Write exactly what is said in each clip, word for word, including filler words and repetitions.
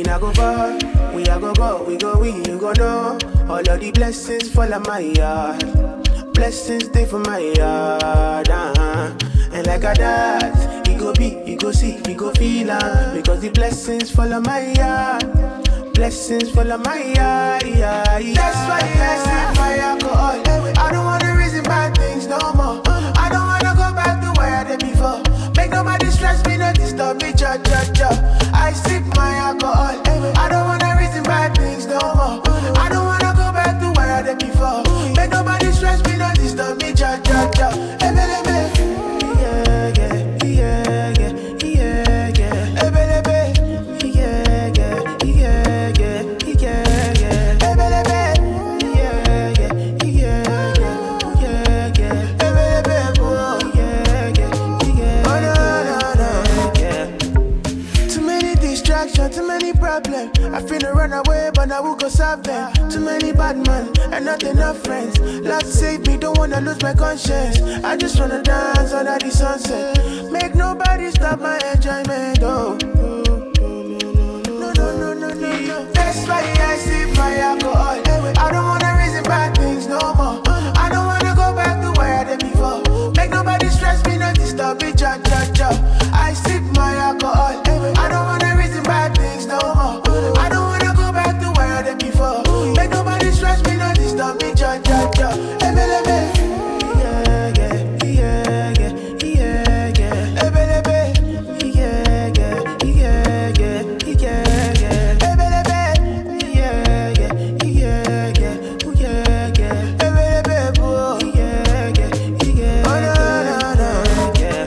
I go far, we a go go, we go we, you go know. All of the blessings fall on my yard. Blessings stay for my yard, uh-huh. And like a that, you go be, you go see, you go feel uh, because the blessings fall on my yard. Blessings fall on my yard, yeah, yeah. That's why I sip my alcohol. I don't wanna reason bad things no more. I don't wanna go back to where I did before. Make nobody stress me, no disturb me, cha cha cha. I sip my alcohol. I don't wanna reason bad things no more. I don't wanna go back to where I did before. Make nobody stress me, no disturb me, cha cha cha. Yeah, yeah, yeah, yeah, yeah, yeah. Ebelebe, yeah, yeah, yeah, yeah, yeah, yeah. Ebelebe, yeah, yeah, yeah, yeah, yeah. Ebelebe, oh, yeah, yeah, yeah. Oh no, no, no, yeah. Too many distractions, too many problems. I finna run away, but I will go solve them. Too many bad men and not enough friends. Lord save me, don't wanna lose my conscience. I just wanna dance under the sunset. Make nobody stop my enjoyment, oh. No, no, no, no, no, no. That's why I sip my alcohol. I don't wanna reason bad things no more. I don't wanna go back to where I did before. Make nobody stress me, no disturb me, cha cha cha. I sip my alcohol. I don't wanna reason bad things no more. I don't wanna go back to where I did before. Make nobody stress me, no disturb me, cha cha cha. Ebelebe, yeah, yeah, yeah, yeah, yeah, yeah. Ebelebe, yeah, yeah, yeah, yeah, yeah, yeah. Ebelebe, yeah, yeah, yeah, yeah, yeah, yeah. Ebelebe, oh, yeah, yeah, yeah. Oh no, no, no, yeah.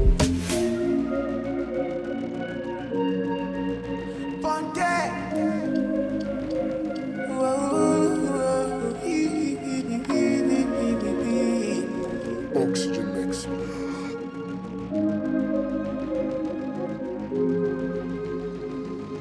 Ponte. Oxygen mix.